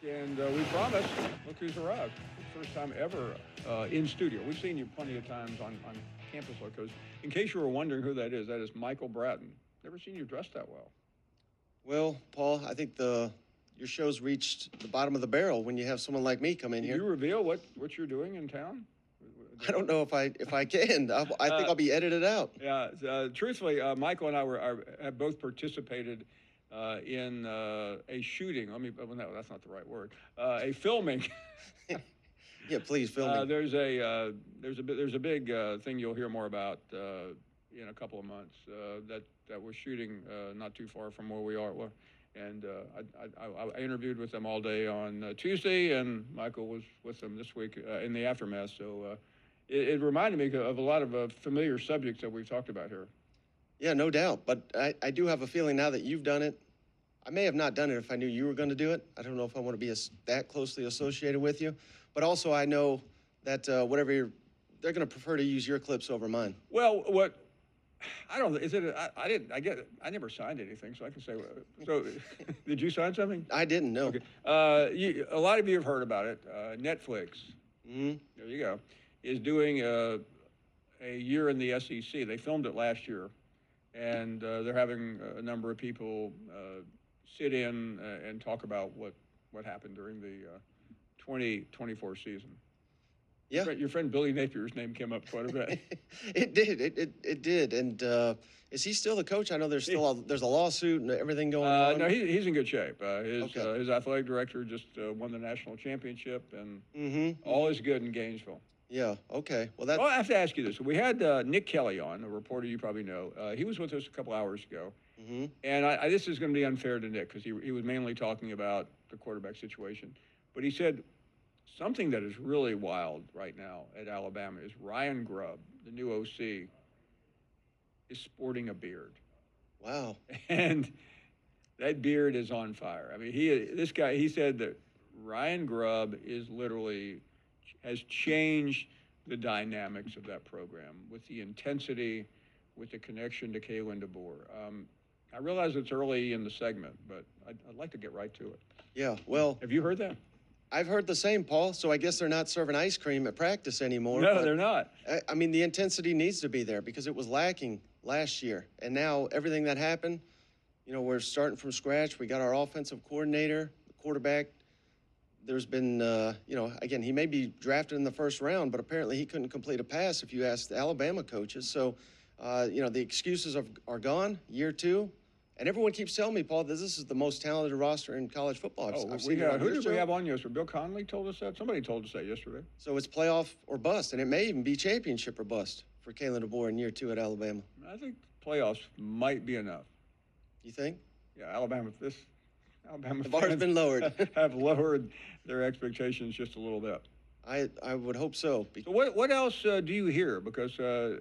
And we promised, look who's arrived. First time ever in studio. We've seen you plenty of times on campus locos. In case you were wondering who that is Michael Bratton. Never seen you dressed that well. Well, Paul, I think your show's reached the bottom of the barrel when you have someone like me come in here. Can you reveal what you're doing in town? I don't know if I can. I think I'll be edited out. Yeah, truthfully, Michael and I have both participated in a shooting. No, that's not the right word. A filming. Yeah, please film me. There's a big thing you'll hear more about in a couple of months that we're shooting not too far from where we are. And I interviewed with them all day on Tuesday, and Michael was with them this week in the aftermath. So it reminded me of a lot of familiar subjects that we've talked about here. Yeah, no doubt. But I do have a feeling now that you've done it. I may have not done it if I knew you were going to do it. I don't know if I want to be that closely associated with you. But also I know that they're going to prefer to use your clips over mine. Well, I don't. Is it? I never signed anything, so I can say. So, did you sign something? I didn't. No. Okay. A lot of you have heard about it. Netflix. Mm-hmm. There you go. Is doing a year in the SEC. They filmed it last year, and they're having a number of people sit in and talk about what happened during the 2024 season. Yeah. Your friend Billy Napier's name came up quite a bit. It did. It did. And is he still the coach? I know there's a lawsuit and everything going on. No, he's in good shape. His athletic director just won the national championship, and all is good in Gainesville. Yeah. Okay. Well, I have to ask you this. We had Nick Kelly on, a reporter you probably know. He was with us a couple hours ago, and this is going to be unfair to Nick because he was mainly talking about the quarterback situation, but he said something that is really wild right now at Alabama is Ryan Grubb, the new OC, is sporting a beard. Wow. And that beard is on fire. I mean, he said that Ryan Grubb has changed the dynamics of that program with the intensity, with the connection to Kalen DeBoer. I realize it's early in the segment, but I'd like to get right to it. Yeah, well. Have you heard that? I've heard the same, Paul, so I guess they're not serving ice cream at practice anymore. No, they're not. I mean, the intensity needs to be there because it was lacking last year. And now everything that happened, we're starting from scratch. We got our offensive coordinator, the quarterback. There's been, again, he may be drafted in the first round, but apparently he couldn't complete a pass if you ask the Alabama coaches. So, the excuses are gone, year two. And everyone keeps telling me, Paul, that this is the most talented roster in college football. Who did we have on yesterday? Bill Connolly told us that? Somebody told us that yesterday. So it's playoff or bust, and it may even be championship or bust for Kalen DeBoer in year two at Alabama. I think playoffs might be enough. You think? Yeah, Alabama. The bar's been lowered. Have lowered their expectations just a little bit. I would hope so. So what else do you hear? Because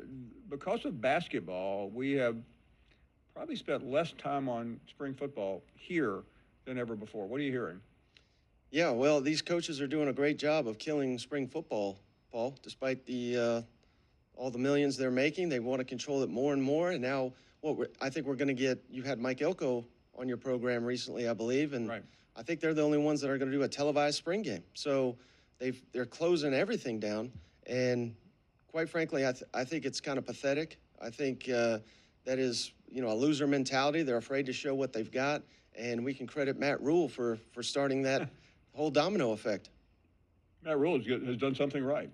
of basketball, we have probably spent less time on spring football here than ever before. What are you hearing? Yeah, well, these coaches are doing a great job of killing spring football, Paul. Despite all the millions they're making, they want to control it more and more. And now, I think we're going to get. You had Mike Elko on your program recently, I believe, and right. I think they're the only ones that are going to do a televised spring game. So they're closing everything down, and quite frankly, I think it's kind of pathetic. I think that is, a loser mentality. They're afraid to show what they've got, and we can credit Matt Rule for starting that whole domino effect. Matt Rule has done something right.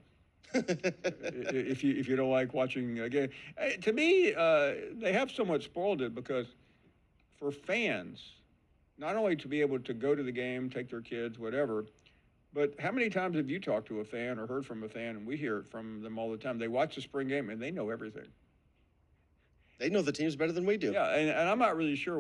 if you don't like watching a game, to me, they have somewhat spoiled it because for fans, not only to be able to go to the game, take their kids, whatever, but how many times have you talked to a fan or heard from a fan, and we hear it from them all the time, they watch the spring game and they know everything. They know the teams better than we do. Yeah, and I'm not really sure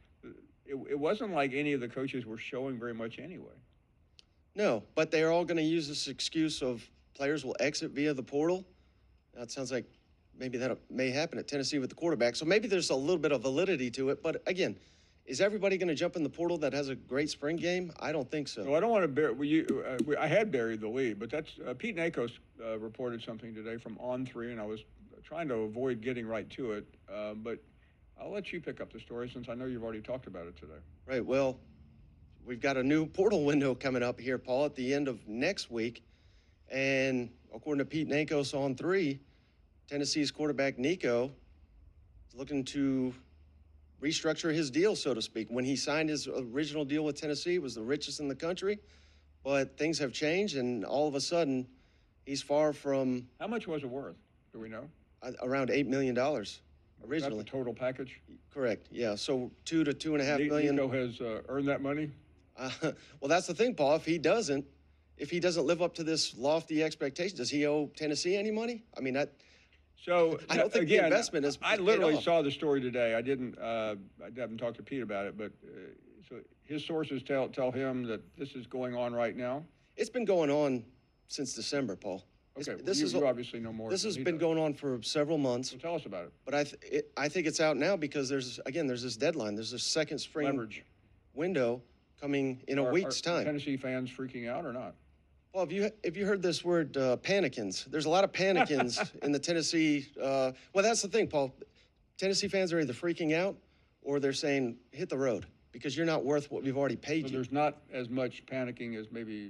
it wasn't like any of the coaches were showing very much anyway. No, but they're all going to use this excuse of players will exit via the portal. That sounds like maybe that may happen at Tennessee with the quarterback. So maybe there's a little bit of validity to it. But again, is everybody going to jump in the portal that has a great spring game? I don't think so. No, I don't want to I had buried the lead, but that's Pete Nakos reported something today from On3, and I was trying to avoid getting right to it. But I'll let you pick up the story since I know you've already talked about it today. Right. Well, we've got a new portal window coming up here, Paul, at the end of next week. And according to Pete Nakos on 3, Tennessee's quarterback Nico is looking to restructure his deal, so to speak. When he signed his original deal with Tennessee, he was the richest in the country, but things have changed, and all of a sudden, he's far from How much was it worth? Do we know? around $8 million That's originally. the total package. Correct. Yeah. So 2 to 2.5 million. Nico has earned that money. Well, that's the thing, Paul. If he doesn't live up to this lofty expectation, does he owe Tennessee any money? I mean, So I don't think again, the investment is. I paid literally off. saw the story today. I didn't. I haven't talked to Pete about it, but so his sources tell him that this is going on right now. It's been going on since December, Paul. Okay, well, This you obviously know more. This than has he been does. going on for several months, So tell us about it. but I think it's out now because there's this deadline. There's this second spring Leverage. window coming in a week's Are time. Tennessee fans freaking out or not? Well, if you heard this word panicins, there's a lot of panicins in the Tennessee. Well, that's the thing, Paul. Tennessee fans are either freaking out or they're saying hit the road because you're not worth what we've already paid So you. there's not as much panicking as maybe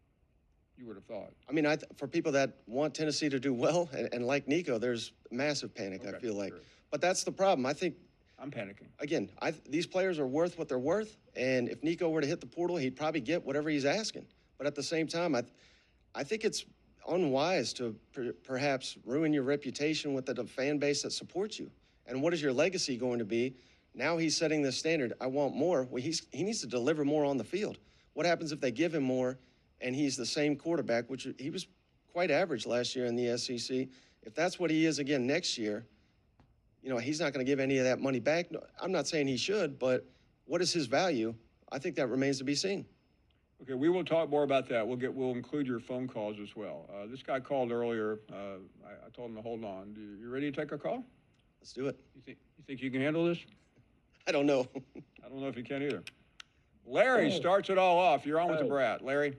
you would have thought. I mean, for people that want Tennessee to do well and like Nico, there's massive panic. I Okay, feel like, sure. but that's the problem. I think I'm panicking. again, these players are worth what they're worth, and if Nico were to hit the portal, he'd probably get whatever he's asking. But at the same time, I think it's unwise to perhaps ruin your reputation with the fan base that supports you. And what is your legacy going to be? Now he's setting this standard. I want more. Well, he needs to deliver more on the field. What happens if they give him more and he's the same quarterback, which he was quite average last year in the SEC? If that's what he is again next year, he's not going to give any of that money back. No, I'm not saying he should, but what is his value? I think that remains to be seen. Okay, we will talk more about that. We'll include your phone calls as well. This guy called earlier. I told him to hold on. You ready to take a call? Let's do it. You think you can handle this? I don't know. I don't know if you can either. Larry starts it all off. You're on with the Brat. Larry.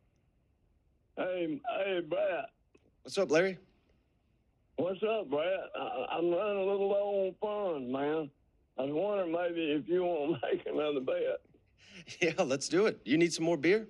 Hey, Brett. What's up, Larry? What's up, Brett? I'm running a little low on funds, man. I was wondering maybe if you want to make another bet. Yeah, let's do it. You need some more beer?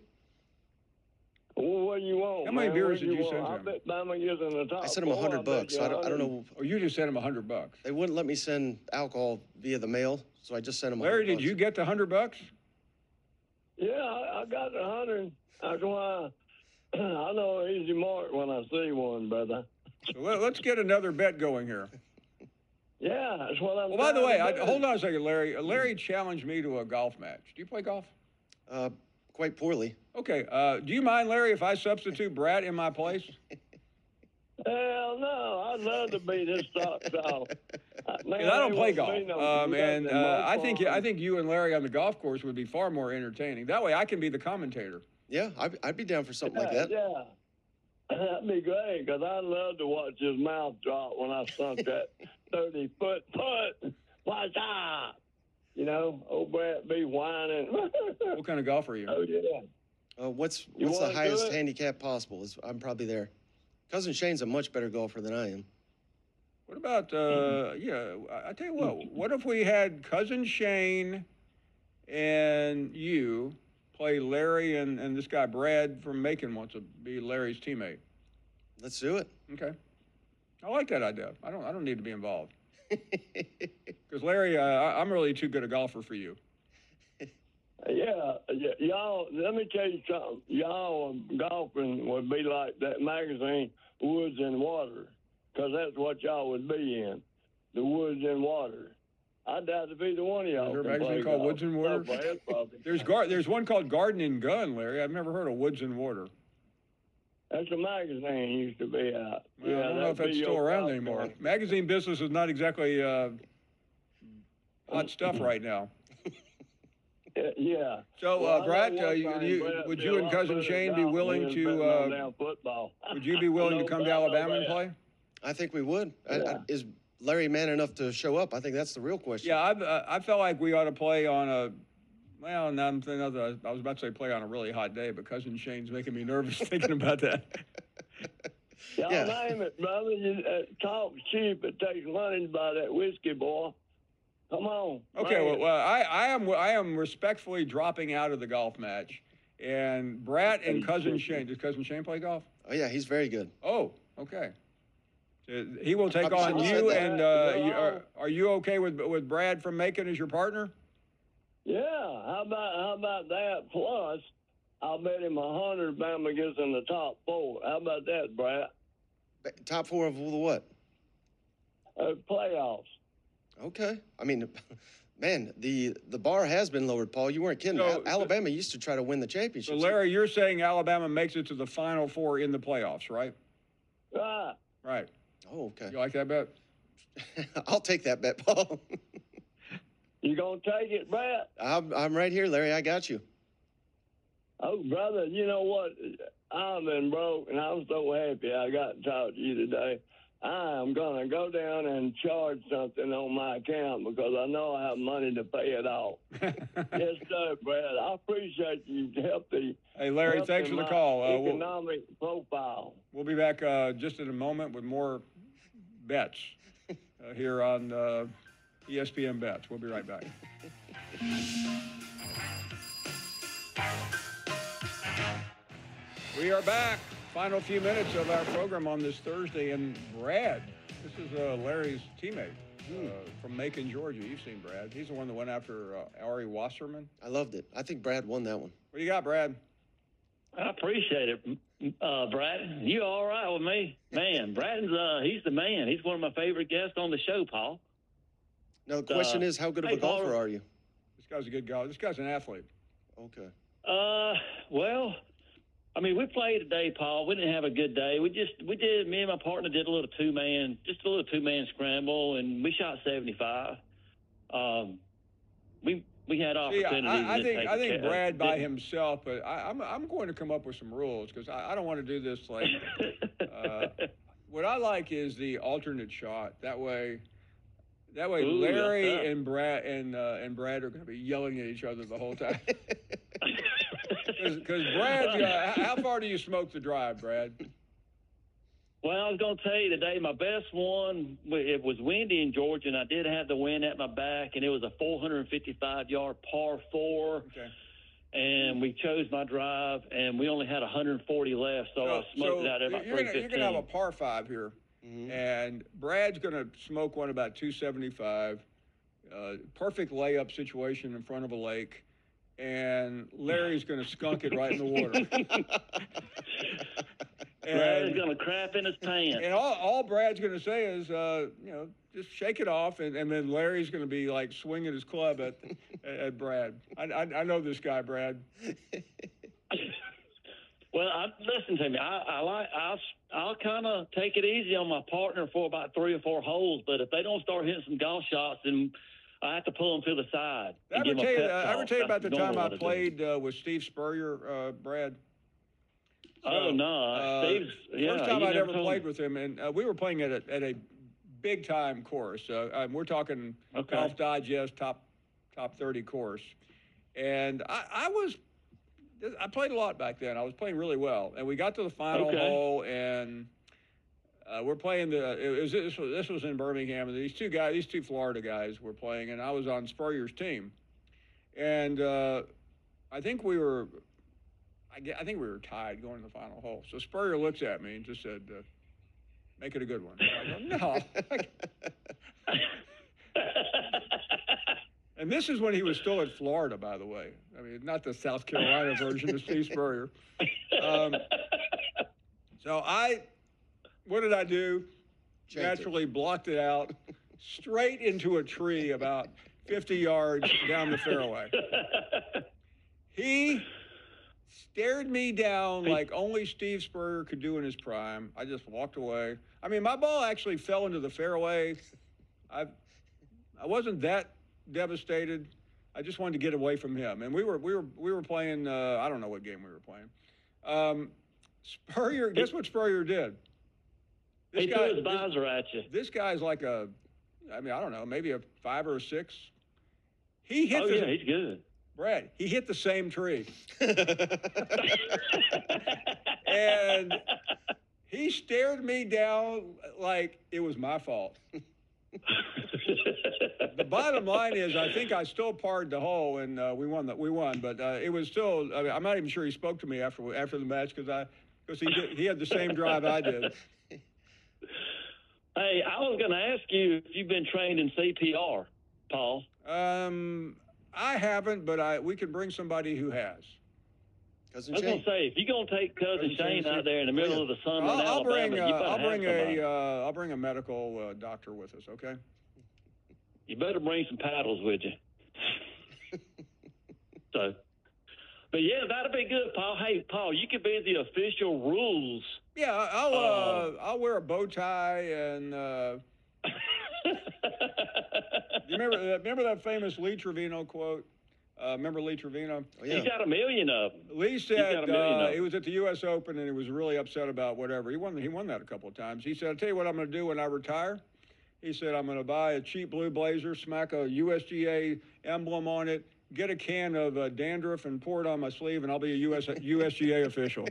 Well, what do you want? How many man? beers What do did you want? send I him? bet Bama gets in the top. I sent him four. $100. So I don't know. Oh, you just sent him $100. They wouldn't let me send alcohol via the mail, so I just sent him. Larry, $100. did you get the $100? Yeah, I got the 100. That's why I know an easy mark when I see one, brother. So let's get another bet going here. Yeah, that's what I'm. Well, by the way, trying to do. hold on a second, Larry. Larry challenged me to a golf match. Do you play golf? Quite poorly. Okay. Do you mind, Larry, if I substitute Brat in my place? Hell no, I'd love to beat his socks off. Man, I don't they play won't golf, be no- and I think fun. you and Larry on the golf course would be far more entertaining. That way, I can be the commentator. Yeah, I'd be down for something like that. Yeah, that'd be great because I'd love to watch his mouth drop when I sunk that 30-foot putt. Watch out! Old Brett be whining. What kind of golfer are you? Oh yeah. What's You the wanna do highest it? handicap possible? I'm probably there. Cousin Shane's a much better golfer than I am. What about, I tell you what if we had Cousin Shane and you play Larry and this guy Brad from Macon wants to be Larry's teammate? Let's do it. Okay. I like that idea. I don't need to be involved. Because Larry, I'm really too good a golfer for you. Yeah, y'all, let me tell you something. Y'all golfing would be like that magazine, Woods and Water, because that's what y'all would be in, the Woods and Water. I doubt if either one of y'all Is there a can magazine play called golf. Woods and Water? Oh, Brad, probably. There's one called Garden and Gun, Larry. I've never heard of Woods and Water. That's a magazine used to be out. Well, I don't know if that'd that's be still your around golf anymore. course. Magazine business is not exactly hot stuff right now. Yeah. So, Well, I know Brad, one thing, Brad, would be you a and lot Cousin better Shane be golf willing than to, betting on damn football. would you be willing to No come to doubt Alabama and about play? I think we would. Yeah. Is Larry man enough to show up? I think that's the real question. Yeah, I felt like we ought to play on a. Well, now I'm thinking I was about to say play on a really hot day, but Cousin Shane's making me nervous thinking about that. Y'all Yeah. name it, brother. You talk cheap. It takes money to buy that whiskey, boy. Come on. Okay, man. well, I am respectfully dropping out of the golf match. And Brad and Cousin Shane, does Cousin Shane play golf? Oh yeah, he's very good. Oh, okay. He will take probably on shouldn't have you, said and that. are you okay with Brad from Macon as your partner? Yeah, how about that? Plus, I'll bet him 100 Bama gets in the top 4. How about that, Brad? Top 4 of the what? Playoffs. Okay. I mean, man, the bar has been lowered, Paul. You weren't kidding. So- Alabama used to try to win the So, championship. Larry, you're saying Alabama makes it to the Final Four in the playoffs, right? Right. Right. Oh, okay. You like that bet? I'll take that bet, Paul. You gonna take it, Brad? I'm right here, Larry. I got you. Oh, brother, you know what? I've been broke, and I'm so happy I got to talk to you today. I am going to go down and charge something on my account because I know I have money to pay it off. Yes, sir, Brad. I appreciate you helping. Hey, Larry, thanks for the my call. Economic profile. We'll be back just in a moment with more bets here on ESPN Bets. We'll be right back. We are back. Final few minutes of our program on this Thursday. And Brad, this is Larry's teammate from Macon, Georgia. You've seen Brad. He's the one that went after Ari Wasserman. I loved it. I think Brad won that one. What do you got, Brad? I appreciate it, Brad. You all right with me? Man, Braden's he's the man. He's one of my favorite guests on the show, Paul. Now, the question is, how good of a hey, Paul. golfer are you? This guy's a good guy. This guy's an athlete. Okay. Well, I mean, we played today, Paul. We didn't have a good day. Me and my partner did a little two-man scramble, and we shot 75. We had See, opportunities. I think Brad by himself, but I'm going to come up with some rules because I don't want to do this like. What I like is the alternate shot. That way, Ooh, Larry yeah. and Brad are going to be yelling at each other the whole time. Because Brad, how far do you smoke the drive, Brad? Well, I was going to tell you today, my best one, it was windy in Georgia, and I did have the wind at my back, and it was a 455-yard par 4. Okay. And we chose my drive, and we only had 140 left, so I smoked it out at about you're 315. going to have a par 5 here, and Brad's going to smoke one about 275. Perfect layup situation in front of a lake. And Larry's going to skunk it right in the water. Brad's going to crap in his pants. And all Brad's going to say is, just shake it off, and then Larry's going to be like swinging his club at Brad. I know this guy, Brad. Well, listen to me. I'll kind of take it easy on my partner for about 3 or 4 holes, but if they don't start hitting some golf shots, then I have to pull them to the side. I ever tell you about the time I played with Steve Spurrier, Brad? Oh, no. Steve's, first time I'd ever played with him, and we were playing at a big-time course. We're talking Golf Digest top 30 course. And I played a lot back then. I was playing really well. And we got to the final hole, and we're playing this was in Birmingham, and these two Florida guys were playing, and I was on Spurrier's team. And I think we were tied going to the final hole. So Spurrier looks at me and just said, make it a good one. I go, no. And this is when he was still at Florida, by the way. I mean, not the South Carolina version of Steve Spurrier. So what did I do? Naturally blocked it out straight into a tree about 50 yards down the fairway. He stared me down like only Steve Spurrier could do in his prime. I just walked away. I mean, my ball actually fell into the fairway. I wasn't that devastated. I just wanted to get away from him. And we were playing. I don't know what game we were playing. Spurrier. Guess what Spurrier did? He threw his visor at you. This guy's like I don't know, maybe a 5 or a 6. He hit. He's good. Brad, he hit the same tree. And he stared me down like it was my fault. The bottom line is, I think I still parred the hole, and we won. But it was still. I mean, I'm not even sure he spoke to me after the match because he had the same drive I did. Hey, I was going to ask you if you've been trained in CPR, Paul. I haven't, but we could bring somebody who has. Cousin I was going Shane. to say, if you're going to take Cousin Shane out there in the middle of the summer in I'll Alabama, you better have somebody. I'll bring a medical doctor with us. Okay. You better bring some paddles with you. So, but yeah, that'll be good, Paul. Hey, Paul, you could be the official rules. Yeah, I'll wear a bow tie and. You remember that famous Lee Trevino quote? Remember Lee Trevino? Oh, yeah. He's got a million of them. Lee said got a million of he was at the U.S. Open and he was really upset about whatever. He won that a couple of times. He said, "I'll tell you what I'm going to do when I retire." He said, "I'm going to buy a cheap blue blazer, smack a USGA emblem on it, get a can of dandruff and pour it on my sleeve, and I'll be a USGA official."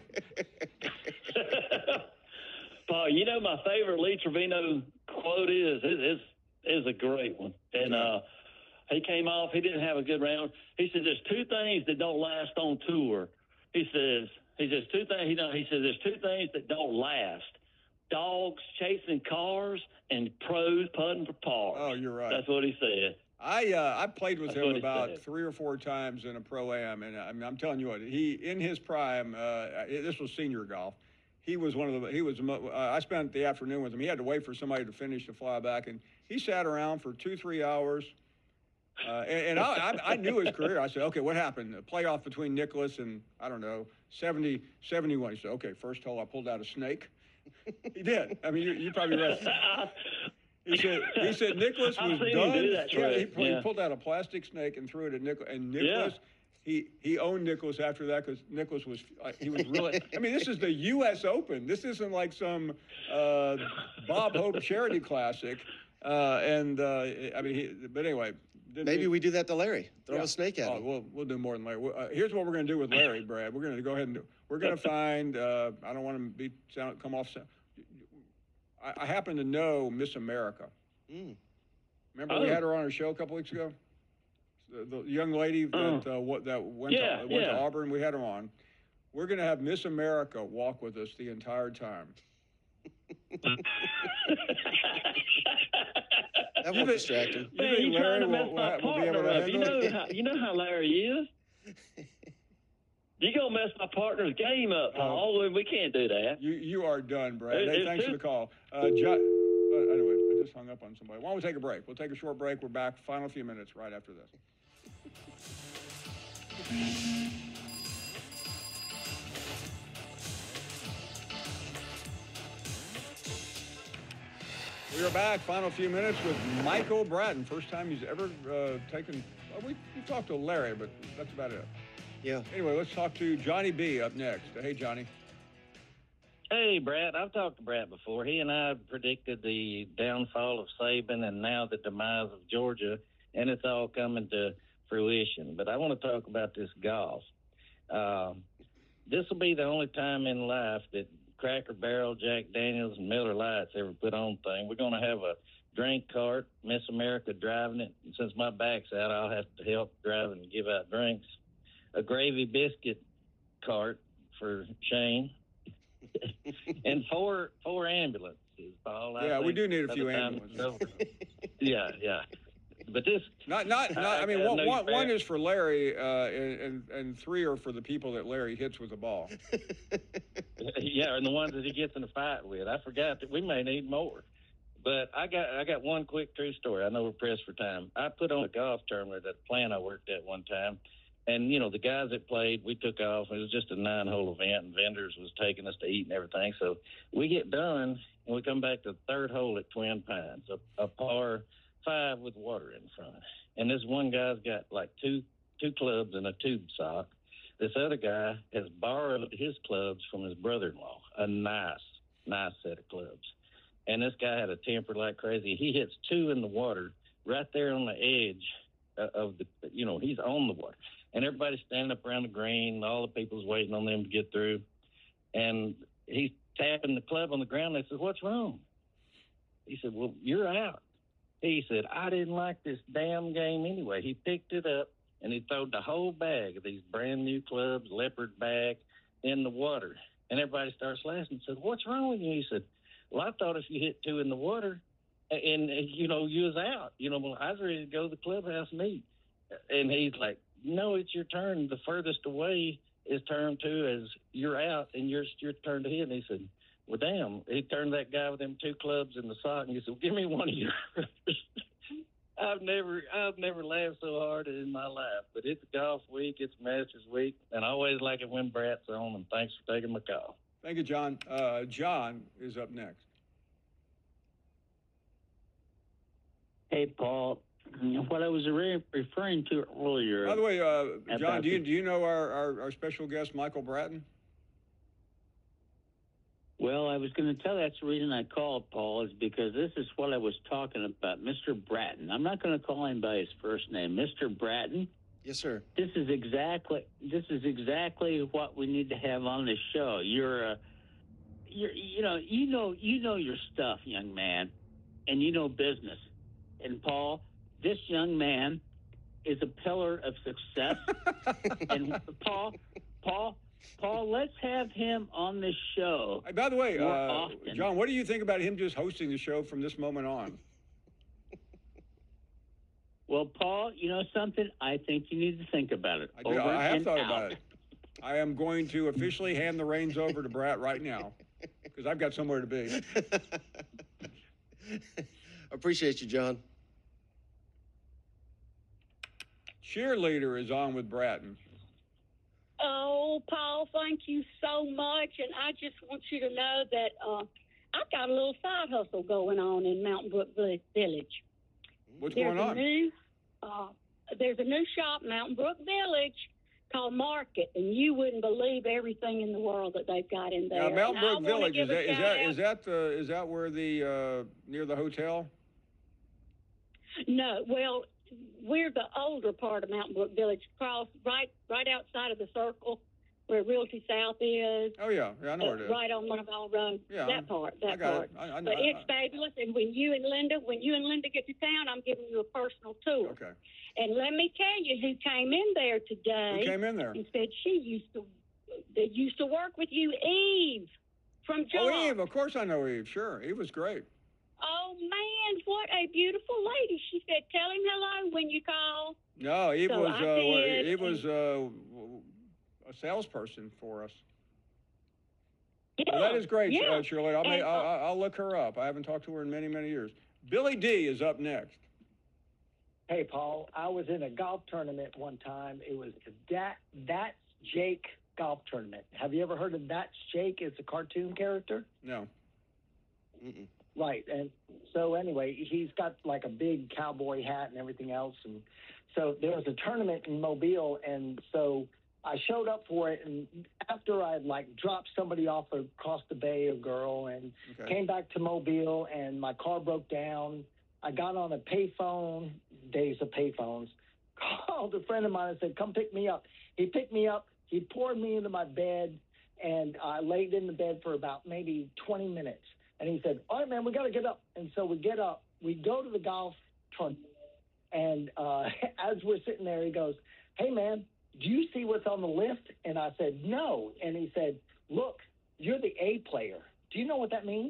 Paul, you know my favorite Lee Trevino quote is a great one. And he came off, he didn't have a good round. He said there's two things that don't last on tour. He says there's two things that don't last. Dogs chasing cars and pros putting for pars. Oh, you're right. That's what he said. I played with That's him what he about said. 3 or 4 times in a pro-am, and I'm telling you what, he in his prime, this was senior golf. He was I spent the afternoon with him. He had to wait for somebody to finish to fly back, and he sat around for 2-3 hours. And I knew his career. I said, "Okay, what happened? The playoff between Nicholas and, I don't know, 70, 71. He said, "Okay, first hole, I pulled out a snake." He did. I mean, you probably read. He said Nicholas I've was seen him done. do that trick. He pulled out a plastic snake and threw it at Nicholas. And Nicholas, he owned Nicholas after that because Nicholas was really. I mean, this is the U.S. Open. This isn't like some Bob Hope charity classic. I mean, but anyway. Maybe we do that to Larry. Throw a snake at him. We'll do more than Larry. Here's what we're going to do with Larry, Brad. We're going to go ahead and we're going to find. I don't want to come off. I happen to know Miss America. Remember we had her on our show a couple weeks ago. The young lady that went to Auburn. We had her on. We're going to have Miss America walk with us the entire time. That won't distract him. Man, you trying to mess my partner up. You know how Larry is. You're going to mess my partner's game up, Paul. We can't do that. You are done, Brad. Hey, thanks for the call. Anyway, I just hung up on somebody. Why don't we take a break? We'll take a short break. We're back. Final few minutes right after this. We are back. Final few minutes with Michael Bratton. First time he's ever taken. Well, we talked to Larry, but that's about it. Yeah. Anyway, let's talk to Johnny B up next. Hey, Johnny. Hey, Brad. I've talked to Brad before. He and I predicted the downfall of Saban and now the demise of Georgia, and it's all coming to fruition. But I want to talk about this golf. This will be the only time in life that Cracker Barrel, Jack Daniels, and Miller Lights ever put on thing. We're going to have a drink cart, Miss America driving it. And since my back's out, I'll have to help drive and give out drinks. A gravy biscuit cart for Shane. And four ambulances, Paul. Yeah, we do need a few ambulances. Yeah. But this not. I mean, one is for Larry, and 3 are for the people that Larry hits with the ball. Yeah, and the ones that he gets in a fight with. I forgot that we may need more. But I got one quick true story. I know we're pressed for time. I put on a golf tournament at a plant I worked at one time. And, you know, the guys that played, we took off. It was just a 9-hole event, and vendors was taking us to eat and everything. So we get done, and we come back to the 3rd hole at Twin Pines, a par 5 with water in front. And this one guy's got like two clubs and a tube sock. This other guy has borrowed his clubs from his brother-in-law, a nice set of clubs. And this guy had a temper like crazy. He hits 2 in the water right there on the edge of the, he's on the water. And everybody's standing up around the green. All the people's waiting on them to get through. And he's tapping the club on the ground. They said, "What's wrong?" He said, "Well, you're out." He said, I didn't like this damn game anyway. He picked it up and he threw the whole bag of these brand new clubs, leopard bag, in the water. And everybody starts laughing and said, what's wrong with you? He said, well, I thought if you hit 2 in the water and you was out. Well, I was ready to go to the clubhouse and eat. And he's like, no, it's your turn. The furthest away is turn 2 as you're out and your turn to hit. And he said, well, damn. He turned that guy with them 2 clubs in the sock and he said, well, give me one of yours. I've never laughed so hard in my life. But it's golf week, it's Masters week, and I always like it when Brat's on, and thanks for taking my call. Thank you, John. John is up next. Hey, Paul. What I was referring to earlier. By the way, John, do the- you know our special guest, Michael Bratton? Well, I was going to tell that's the reason I called, Paul, is because this is what I was talking about, Mr. Bratton. I'm not going to call him by his first name, Mr. Bratton. Yes, sir. This is exactly what we need to have on this show. You know your stuff, young man, and you know business. And Paul, this young man is a pillar of success. And Paul, let's have him on this show. Hey, by the way, more often. John, what do you think about him just hosting the show from this moment on? Well, Paul, you know something? I think you need to think about it. I do. Over I have and thought out. about it. I am going to officially hand the reins over to Brat right now because I've got somewhere to be. Appreciate you, John. Cheerleader is on with Bratton. Oh, Paul, thank you so much. And I just want you to know that I've got a little side hustle going on in Mountain Brook Village. What's going on? There's a new shop, Mountain Brook Village, called Market, and you wouldn't believe everything in the world that they've got in there. Now, Mountain And I Brook wanna Village, give a shout-out. is that where the near the hotel? No, well, we're the older part of Mountain Brook Village, right outside of the circle where Realty South is. Oh yeah, I know where it is. Right on Monteval Road. Yeah, that part. I got it. But it's fabulous. And when you and Linda get to town, I'm giving you a personal tour. Okay. And let me tell you who came in there today. Who came in there? And said she used to work with you, Eve from John. Oh, Eve. Of course I know Eve. Sure, Eve was great. Oh man, what a beautiful lady! She said, "Tell him hello when you call." No, Eve So was I did, Eve was a salesperson for us. Yeah, Well, that is great, yeah. Shirley. I'll look her up. I haven't talked to her in many, many years. Billy D is up next. Hey, Paul, I was in a golf tournament one time. It was That's Jake golf tournament. Have you ever heard of That's Jake? It's a cartoon character. No. Mm-mm. Right. And so anyway, he's got like a big cowboy hat and everything else. And so there was a tournament in Mobile. And so I showed up for it. And after I like dropped somebody off across the bay, a girl, and came back to Mobile and my car broke down. I got on a payphone, days of payphones, called a friend of mine and said, come pick me up. He picked me up. He poured me into my bed, and I laid in the bed for about maybe 20 minutes. And he said, all right, man, we got to get up. And so we get up. We go to the golf tournament. And as we're sitting there, he goes, hey, man, do you see what's on the list? And I said, no. And he said, look, you're the A player. Do you know what that means?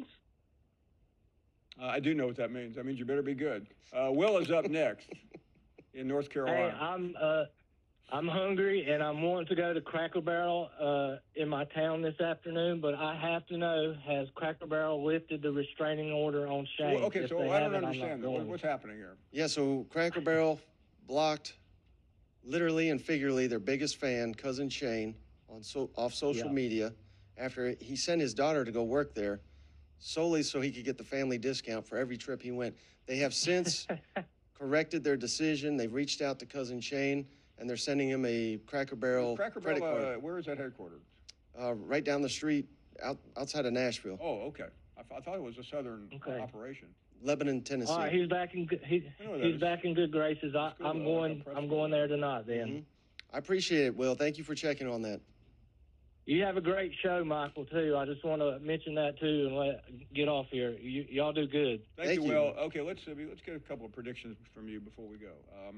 I do know what that means. That means you better be good. Will is up next in North Carolina. Hey, I'm hungry and I'm wanting to go to Cracker Barrel in my town this afternoon, but I have to know, has Cracker Barrel lifted the restraining order on Shane? Okay, If so they I don't haven't, I'm not understand that. going. What's happening here? Yeah, so Cracker Barrel blocked, literally and figuratively, their biggest fan, Cousin Shane, off social media after he sent his daughter to go work there solely so he could get the family discount for every trip he went. They have since corrected their decision. They've reached out to Cousin Shane, and they're sending him a Cracker Barrel Cracker credit Barrel, card. where is that headquartered? Right down the street, outside of Nashville, Oh, okay. I thought it was a southern operation. Lebanon, Tennessee. All right, he's back in good. He's back in good graces. I'm going there tonight. Then. I appreciate it, Will. Thank you for checking on that. You have a great show, Michael, too. I just want to mention that, too, and get off here. Y'all do good. Thank you, Will. Okay, let's get a couple of predictions from you before we go.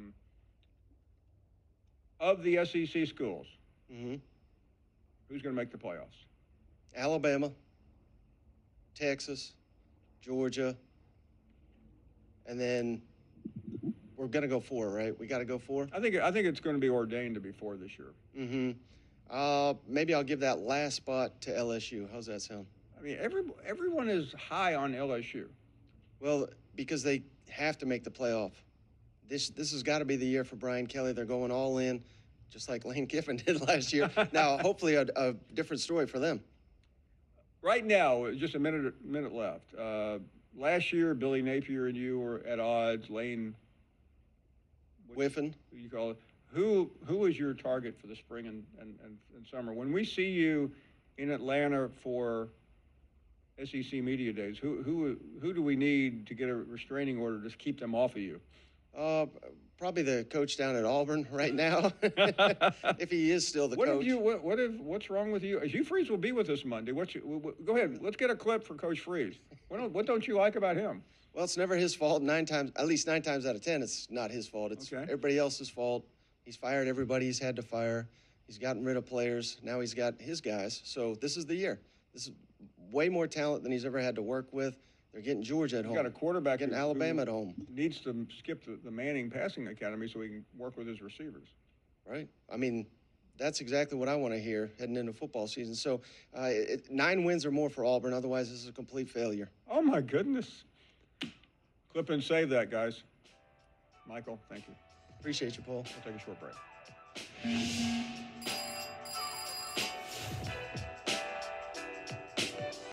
Of the SEC schools, Mm-hmm. who's going to make the playoffs? Alabama, Texas, Georgia, and then we're going to go 4, right? We got to go 4? I think it's going to be ordained to be 4 this year. Mm-hmm. Maybe I'll give that last spot to LSU. How's that sound? I mean, everyone is high on LSU. Well, because they have to make the playoff. This has got to be the year for Brian Kelly. They're going all in, just like Lane Kiffin did last year. Now, hopefully a different story for them. Right now, just a minute left. Last year, Billy Napier and you were at odds. Lane Whiffen. You call it. Who is your target for the spring and summer? When we see you in Atlanta for SEC Media Days, who do we need to get a restraining order to keep them off of you? Probably the coach down at Auburn right now, if he is still the coach. What's wrong with you? Hugh Freeze will be with us Monday. Go ahead. Let's get a clip for Coach Freeze. What don't you like about him? Well, it's never his fault. At least 9 times out of 10, it's not his fault. It's everybody else's fault. He's fired everybody he's had to fire. He's gotten rid of players. Now he's got his guys. So this is the year. This is way more talent than he's ever had to work with. They're getting Georgia at home. Got a quarterback getting Alabama at home. Needs to skip the Manning passing academy so he can work with his receivers. Right. I mean, that's exactly what I want to hear heading into football season. So 9 wins or more for Auburn. Otherwise, this is a complete failure. Oh, my goodness. Clip and save that, guys. Michael, thank you. Appreciate you, Paul. We'll take a short break.